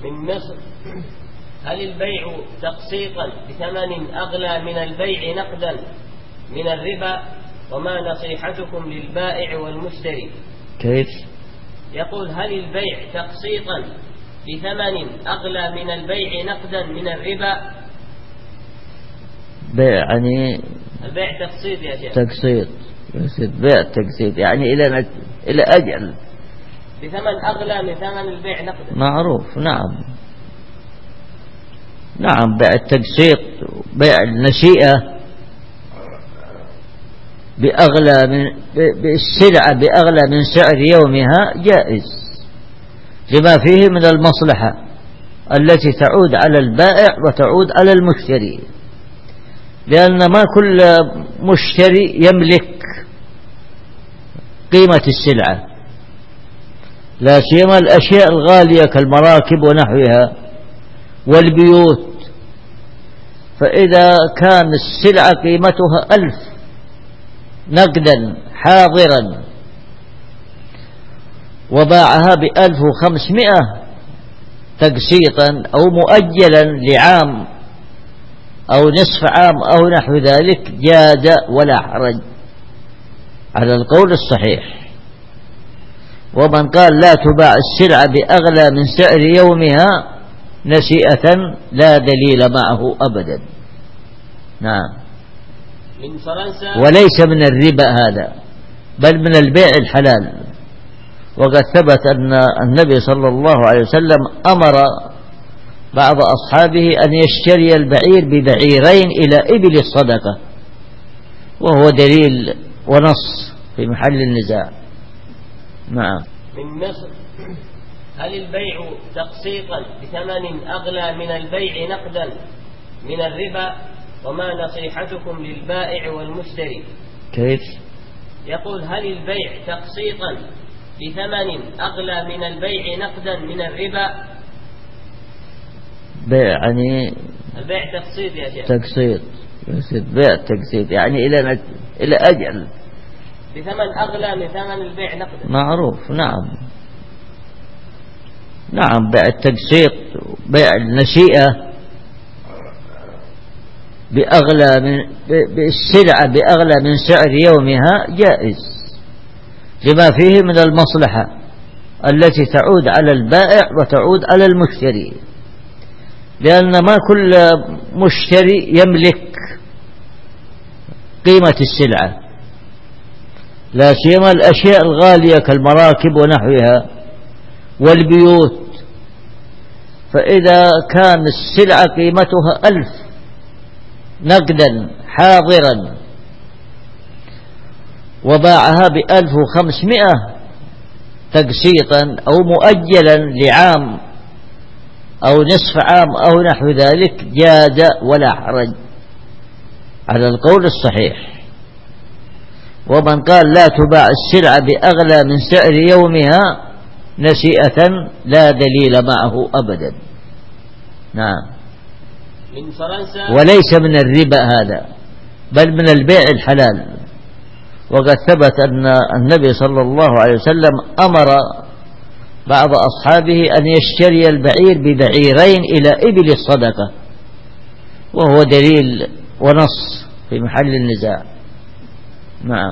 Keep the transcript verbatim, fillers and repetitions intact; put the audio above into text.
من مصر: هل البيع تقسيطا بثمن أغلى من البيع نقدا من الربا؟ وما نصيحتكم للبائع والمشتري؟ كيف؟ يقول: هل البيع تقسيطا بثمن أغلى من البيع نقدا من الربا؟ بيع يعني البيع تقسيط يا شيخ. تقسيط، بيع تقسيط يعني إلى نت... إلى أجل بثمن أغلى من ثمن البيع نقدا. معروف. نعم نعم، بيع التقسيط، بيع النسيئة بأغلى من بالسلعة بأغلى من سعر يومها جائز، لما فيه من المصلحة التي تعود على البائع وتعود على المشتري، لأن ما كل مشتري يملك قيمة السلعة، لا سيما الأشياء الغالية كالمراكب ونحوها والبيوت. فإذا كان السلعة قيمتها ألف نقدا حاضرا وباعها بألف وخمسمائة تقسيطا أو مؤجلا لعام أو نصف عام أو نحو ذلك جاز ولا حرج على القول الصحيح. ومن قال لا تباع السلعة بأغلى من سعر يومها نسيئة لا دليل معه أبدا. نعم. من فرنسا: وليس من الربا هذا، بل من البيع الحلال. وقد ثبت أن النبي صلى الله عليه وسلم أمر بعض أصحابه أن يشتري البعير ببعيرين إلى إبل الصدقة، وهو دليل ونص في محل النزاع. نعم. من مصر: هل البيع تقسيطا بثمن أغلى من البيع نقدا من الربا؟ وما نصيحتكم للبائع والمشتري؟ كيف؟ يقول: هل البيع تقسيطا بثمن أغلى من البيع نقدا من الربا؟ بيع يعني البيع تقسيط يا شيخ. تقسيط، بيع تقسيط يعني إلى نت... إلى أجل بثمن أغلى من ثمن البيع نقدا. معروف. نعم نعم، بيع التقسيط، بيع النسيئة بأغلى من بالسلعة بأغلى من سعر يومها جائز، لما فيه من المصلحة التي تعود على البائع وتعود على المشتري، لأن ما كل مشتري يملك قيمة السلعة، لا سيما الأشياء الغالية كالمراكب ونحوها والبيوت. فإذا كان السلعة قيمتها ألف نقدا حاضرا وباعها بألف وخمسمائة تقسيطا أو مؤجلا لعام أو نصف عام أو نحو ذلك جاز ولا حرج على القول الصحيح. ومن قال لا تباع السلعة بأغلى من سعر يومها نسيئة لا دليل معه أبدا. نعم. من فرنسا: وليس من الربا هذا، بل من البيع الحلال. وقد ثبت أن النبي صلى الله عليه وسلم أمر بعض أصحابه أن يشتري البعير ببعيرين إلى إبل الصدقة، وهو دليل ونص في محل النزاع. نعم.